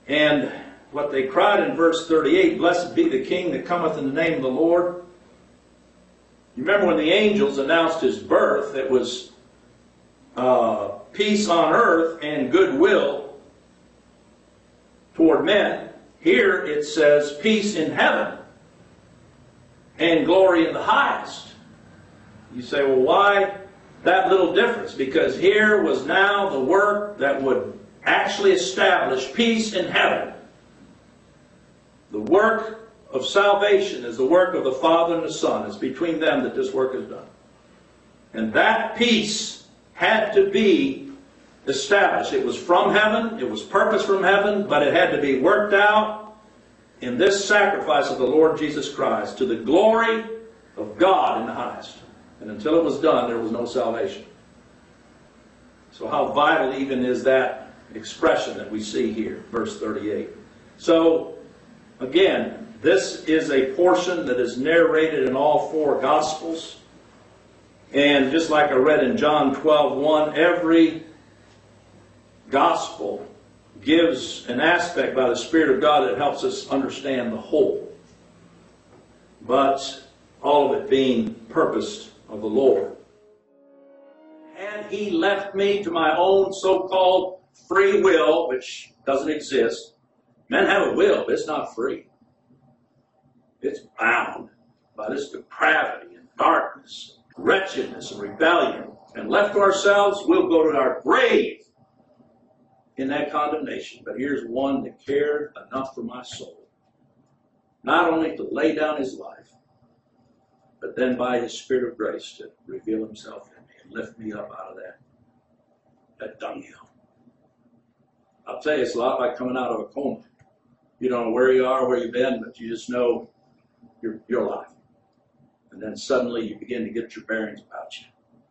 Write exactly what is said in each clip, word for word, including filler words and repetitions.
And what they cried in verse thirty-eight, "Blessed be the King that cometh in the name of the Lord." You remember when the angels announced his birth, it was uh, peace on earth and goodwill toward men. Here it says peace in heaven and glory in the highest. You say, well, why that little difference? Because here was now the work that would actually establish peace in heaven. The work of salvation is the work of the Father and the Son. It's between them that this work is done. And that peace had to be established. It was from heaven, it was purposed from heaven, but it had to be worked out in this sacrifice of the Lord Jesus Christ to the glory of God in the highest. And until it was done, there was no salvation. So how vital even is that expression that we see here, verse thirty-eight. So, again, this is a portion that is narrated in all four Gospels. And just like I read in John twelve one, every Gospel gives an aspect by the Spirit of God that helps us understand the whole. But all of it being purposed of the Lord. And He left me to my own so-called free will, which doesn't exist. Men have a will, but it's not free. It's bound by this depravity and darkness, wretchedness and rebellion. And left to ourselves, we'll go to our grave in that condemnation. But here's one that cared enough for my soul, not only to lay down his life, but then by his Spirit of grace to reveal himself in me and lift me up out of that, that dunghill. I'll tell you, it's a lot like coming out of a coma. You don't know where you are, where you've been, but you just know you're, you're alive. And then suddenly you begin to get your bearings about you.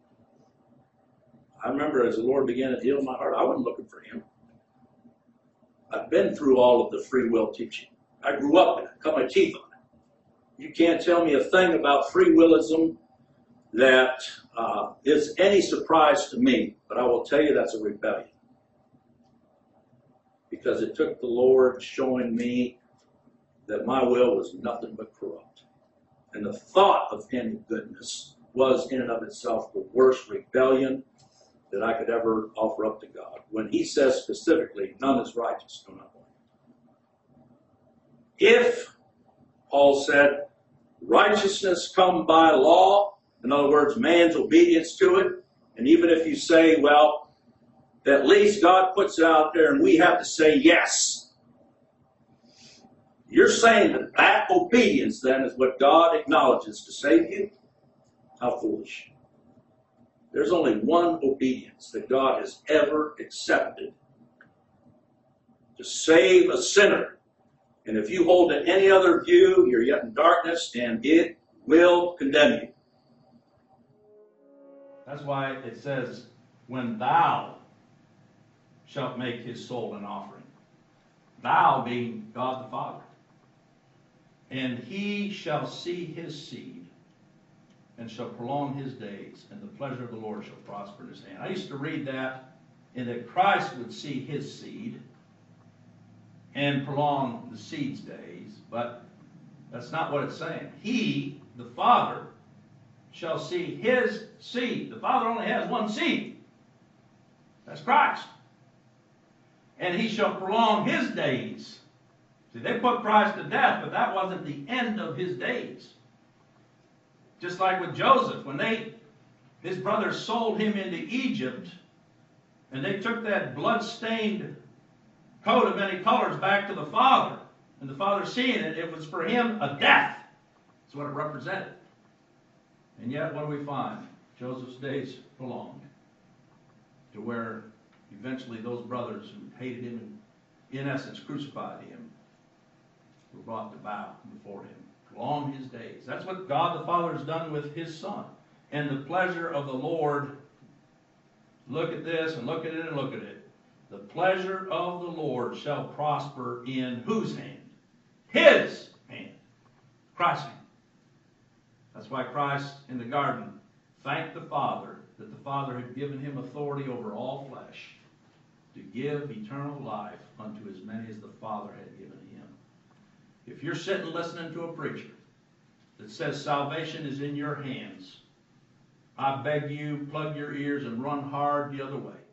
I remember as the Lord began to heal my heart, I wasn't looking for Him. I've been through all of the free will teaching. I grew up in it, cut my teeth on it. You can't tell me a thing about free willism that uh, is any surprise to me, but I will tell you that's a rebellion. Because it took the Lord showing me that my will was nothing but corrupt. And the thought of any goodness was in and of itself the worst rebellion that I could ever offer up to God. When He says specifically, none is righteous, no, not one. If, Paul said, righteousness come by law, in other words, man's obedience to it, and even if you say, well, at least God puts it out there and we have to say yes. You're saying that that obedience then is what God acknowledges to save you? How foolish. There's only one obedience that God has ever accepted to save a sinner. And if you hold to any other view, you're yet in darkness and it will condemn you. That's why it says, when thou shalt make his soul an offering. Thou being God the Father. And he shall see his seed, and shall prolong his days, and the pleasure of the Lord shall prosper in his hand. I used to read that, in that Christ would see his seed, and prolong the seed's days, but that's not what it's saying. He, the Father, shall see his seed. The Father only has one seed. That's Christ. And he shall prolong his days. See, they put Christ to death, but that wasn't the end of his days. Just like with Joseph, when they, his brothers sold him into Egypt, and they took that blood-stained coat of many colors back to the father, and the father seeing it, it was for him a death. That's what it represented. And yet, what do we find? Joseph's days prolonged to where eventually those brothers who hated him and, in essence, crucified him, were brought to bow before him. Prolong his days. That's what God the Father has done with his Son. And the pleasure of the Lord, look at this and look at it and look at it. The pleasure of the Lord shall prosper in whose hand? His hand. Christ's hand. That's why Christ in the garden thanked the Father that the Father had given him authority over all flesh to give eternal life unto as many as the Father had given him. If you're sitting listening to a preacher that says salvation is in your hands, I beg you, plug your ears and run hard the other way.